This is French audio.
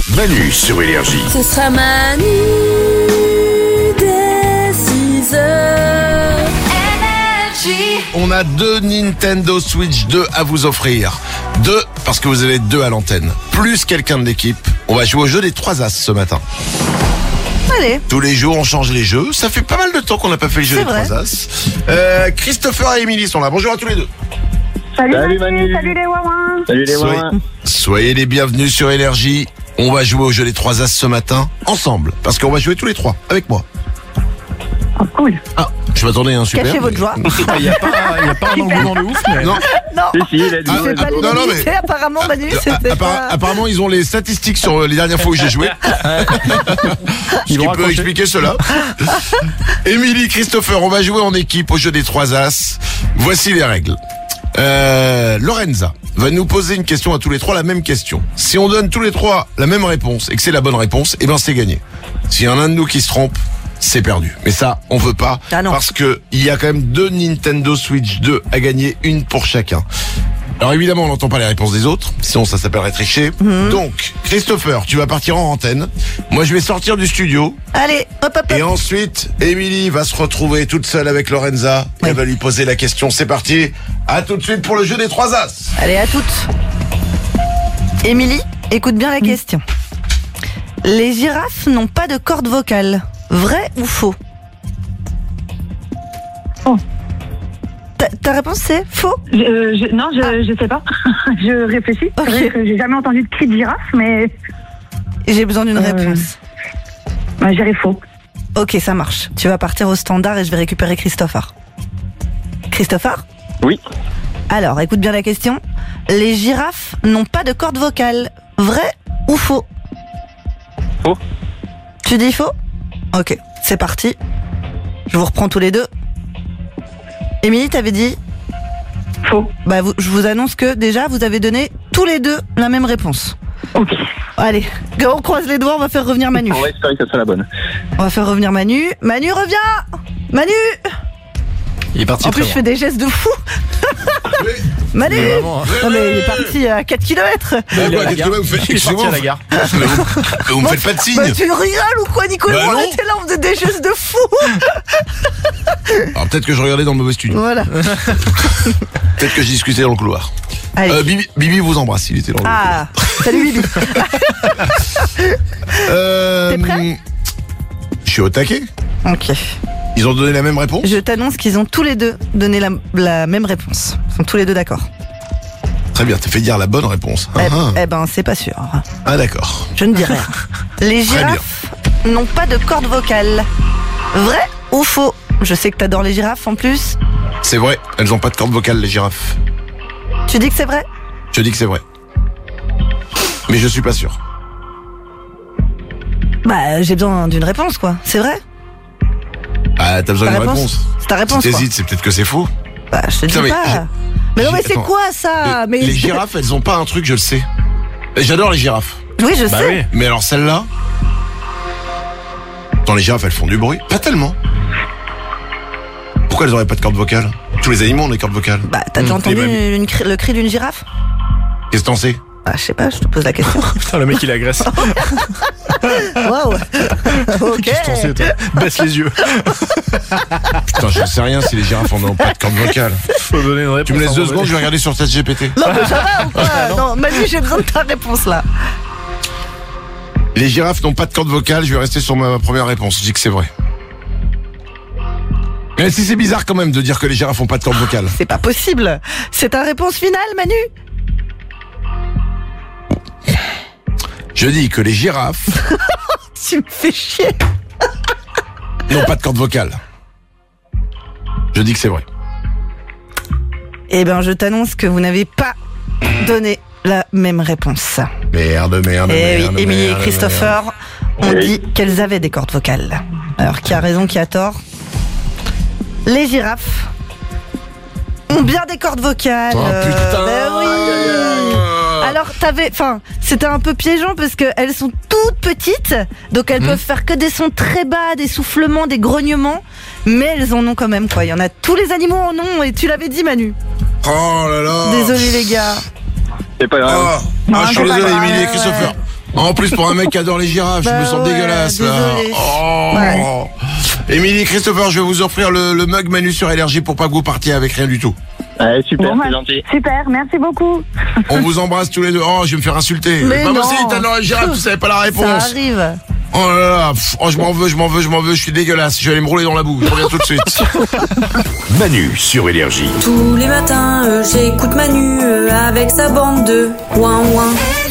Manu sur Énergie. Ce sera Manu dès 6h. Énergie. On a 2 Nintendo Switch 2 à vous offrir. 2, parce que vous allez être 2 à l'antenne. Plus quelqu'un de l'équipe. On va jouer au jeu des 3 As ce matin. Allez. Tous les jours, on change les jeux. Ça fait pas mal de temps qu'on n'a pas fait le jeu des 3 As. Christopher et Émilie sont là. Bonjour à tous les deux. Salut Manu. Salut les Wawins. Salut les Wawins. Soyez les bienvenus sur Énergie. On va jouer au jeu des 3 As ce matin, ensemble. Parce qu'on va jouer tous les 3, avec moi. Oh, cool. Ah, je m'attendais, super. Cachez votre joie. Il n'y a pas un engouement de ouf, mais... Non, Non, Si, il a dit. c'est pas non, l'unanimité, apparemment, Manu, c'était pas... apparemment, ils ont les statistiques sur les dernières fois où j'ai joué. Ce qui peut expliquer cela. Émilie, Christopher, on va jouer en équipe au jeu des 3 As. Voici les règles. Lorenza va nous poser une question à tous les 3, la même question. Si on donne tous les 3 la même réponse et que c'est la bonne réponse, eh ben c'est gagné. S'il y en a un de nous qui se trompe, c'est perdu. Mais ça, on veut pas, parce que il y a quand même 2 Nintendo Switch 2 à gagner, une pour chacun. Alors évidemment, on n'entend pas les réponses des autres, sinon ça s'appellerait tricher. Donc, Christopher, tu vas partir en antenne. Moi, je vais sortir du studio. Allez, hop. Et ensuite, Émilie va se retrouver toute seule avec Lorenza. Oui. Elle va lui poser la question. C'est parti. À tout de suite pour le jeu des 3 As. Allez, à toutes. Émilie, écoute bien la question. Les girafes n'ont pas de corde vocale. Vrai ou faux? Faux. Ta réponse c'est faux? Je sais pas. Je réfléchis. Ok. C'est vrai que j'ai jamais entendu de cri de girafe, mais J'ai besoin d'une réponse. je dirais faux. Ok, ça marche. Tu vas partir au standard et je vais récupérer Christopher. Christopher? Oui. Alors, écoute bien la question. Les girafes n'ont pas de corde vocale. Vrai ou faux? Faux. Tu dis faux? Ok, c'est parti. Je vous reprends tous les deux. Émilie, t'avais dit? Faux. Bah, je vous annonce que déjà, vous avez donné tous les deux la même réponse. Ok. Allez, on croise les doigts, on va faire revenir Manu. On va espérer que ça soit la bonne. On va faire revenir Manu. Manu, reviens! Manu! Il est parti En plus, je fais des gestes de fou. Manu! Mais vraiment, hein. Non, mais il est parti à 4 km. Qu'est-ce que vous faites? Il est parti à la gare. Vous me faites pas de signe. Bah, tu rigoles ou quoi, Nicolas? Bah, On non. était là, on faisait des gestes de fou. Alors peut-être que je regardais dans le mauvais studio. Voilà. Peut-être que je discutais dans le couloir. Allez. Bibi vous embrasse, il était dans le couloir. Ah, salut Bibi. T'es prêt? Je suis au taquet. Ok. Ils ont donné la même réponse. Je t'annonce qu'ils ont tous les deux donné la même réponse. Ils sont tous les deux d'accord. Très bien, t'as fait dire la bonne réponse. Eh ben, c'est pas sûr. Ah d'accord. Je ne dis rien. Les Très bien. girafes n'ont pas de corde vocale. Vrai ou faux? Je sais que t'adores les girafes en plus. C'est vrai, elles ont pas de corde vocale les girafes. Tu dis que c'est vrai? Je dis que c'est vrai. Mais je suis pas sûr. Bah, j'ai besoin d'une réponse, quoi. C'est vrai? Ah, t'as besoin Ta d'une réponse? réponse. C'est ta réponse, Si quoi. t'hésites, c'est peut-être que c'est faux. Bah, je te dis Putain, mais pas. Mais non, mais c'est Attends. quoi ça? Mais Les girafes, elles ont pas un truc, je le sais. J'adore les girafes. Oui, je Bah sais. oui. Mais alors celle-là... Dans les girafes, elles font du bruit. Pas tellement. Pourquoi elles auraient pas de corde vocale? Tous les animaux ont des cordes vocales. Bah, t'as déjà entendu Les le cri d'une girafe? Qu'est-ce que t'en sais? Bah, je sais pas, je te pose la question. Putain, le mec il agresse. Waouh. Ok. Qu'est-ce que t'en sais, toi? Baisse les yeux. Putain, je sais rien si les girafes ont pas de corde vocale. Faut donner une réponse. Tu me laisses 2 à un moment secondes, je vais regarder sur ChatGPT. Non, mais ça va ou quoi? Non, Manu, j'ai besoin de ta réponse là. Les girafes n'ont pas de corde vocale, je vais rester sur ma première réponse. Je dis que c'est vrai. Mais si c'est bizarre quand même de dire que les girafes n'ont pas de corde vocale. C'est pas possible. C'est ta réponse finale, Manu? Je dis que les girafes Tu me fais chier. n'ont pas de corde vocale. Je dis que c'est vrai. Eh ben, je t'annonce que vous n'avez pas donné la même réponse. Merde. Et oui, Émilie et Christopher ont dit qu'elles avaient des cordes vocales. Alors, qui a raison, qui a tort? Les girafes ont bien des cordes vocales. Oh putain. Ben oui. Alors, c'était un peu piégeant parce qu'elles sont toutes petites, donc elles peuvent faire que des sons très bas, des soufflements, des grognements, mais elles en ont quand même, quoi. Il y en a, tous les animaux en ont, et tu l'avais dit, Manu. Oh là là. Désolé, les gars. C'est pas grave. Je suis c'est pas désolé, grave. Émilie et Christopher. En plus, pour un mec qui adore les girafes, je Bah me sens ouais, dégueulasse là. désolé. Oh. Ouais. Émilie, Christopher, je vais vous offrir le mug Manu sur Énergie pour pas que vous partiez avec rien du tout. Ouais, super, Bon, c'est bah, gentil. super, merci beaucoup. On vous embrasse tous les deux. Oh, je vais me faire insulter. Mais Pas non. possible, t'adores les girafes, tu savais pas la Ça réponse. arrive. Oh là là, oh, je m'en veux, je suis dégueulasse. Je vais aller me rouler dans la boue. Je reviens tout de suite. Manu sur Énergie. Tous les matins, j'écoute Manu avec sa bande de ouin ouin.